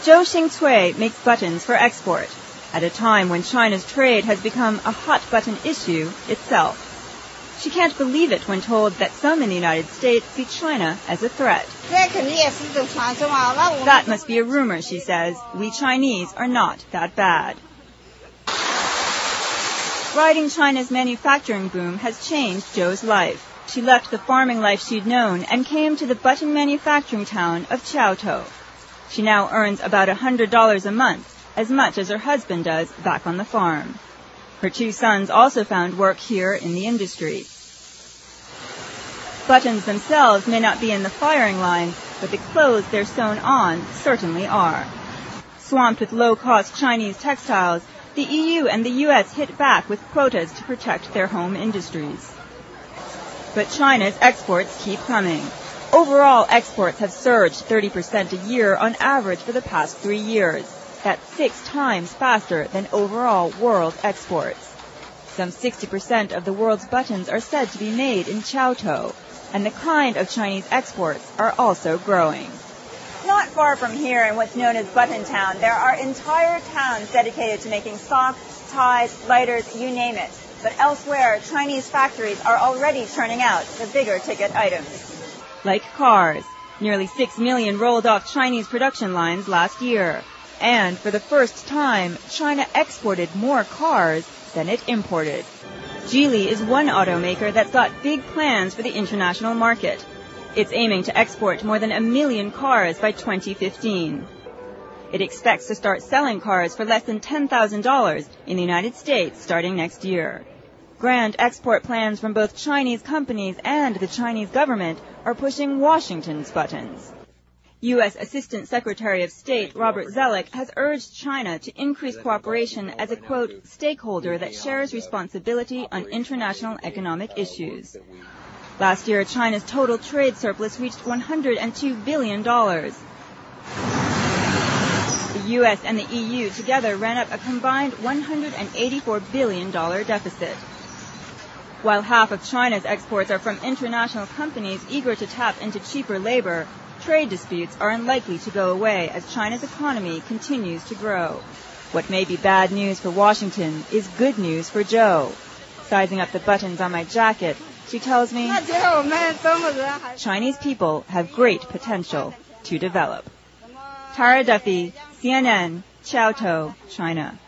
Zhou Xingcui makes buttons for export, at a time when China's trade has become a hot-button issue itself. She can't believe it when told that some in the United States see China as a threat. That must be a rumor, she says. We Chinese are not that bad. Riding China's manufacturing boom has changed Zhou's life. She left the farming life she'd known and came to the button manufacturing town of Qiaotou. She now earns about $100 a month, as much as her husband does back on the farm. Her two sons also found work here in the industry. Buttons themselves may not be in the firing line, but the clothes they're sewn on certainly are. Swamped with low-cost Chinese textiles, the EU and the US hit back with quotas to protect their home industries. But China's exports keep coming. Overall, exports have surged 30% a year on average for the past 3 years. That's 6 times faster than overall world exports. Some 60% of the world's buttons are said to be made in Qiaotou, and the kind of Chinese exports are also growing. Not far from here in what's known as Button Town, there are entire towns dedicated to making socks, ties, lighters, you name it. But elsewhere, Chinese factories are already churning out the bigger ticket items. Like cars, nearly 6 million rolled off Chinese production lines last year. And for the first time, China exported more cars than it imported. Geely is one automaker that's got big plans for the international market. It's aiming to export more than 1 million cars by 2015. It expects to start selling cars for less than $10,000 in the United States starting next year. Grand export plans from both Chinese companies and the Chinese government are pushing Washington's buttons. U.S. Assistant Secretary of State Robert Zoellick has urged China to increase cooperation as a, quote, stakeholder that shares responsibility on international economic issues. Last year, China's total trade surplus reached $102 billion. The U.S. and the EU together ran up a combined $184 billion deficit. While half of China's exports are from international companies eager to tap into cheaper labor, trade disputes are unlikely to go away as China's economy continues to grow. What may be bad news for Washington is good news for Zhou. Sizing up the buttons on my jacket, she tells me, Chinese people have great potential to develop. Tara Duffy, CNN, Qiaotou, China.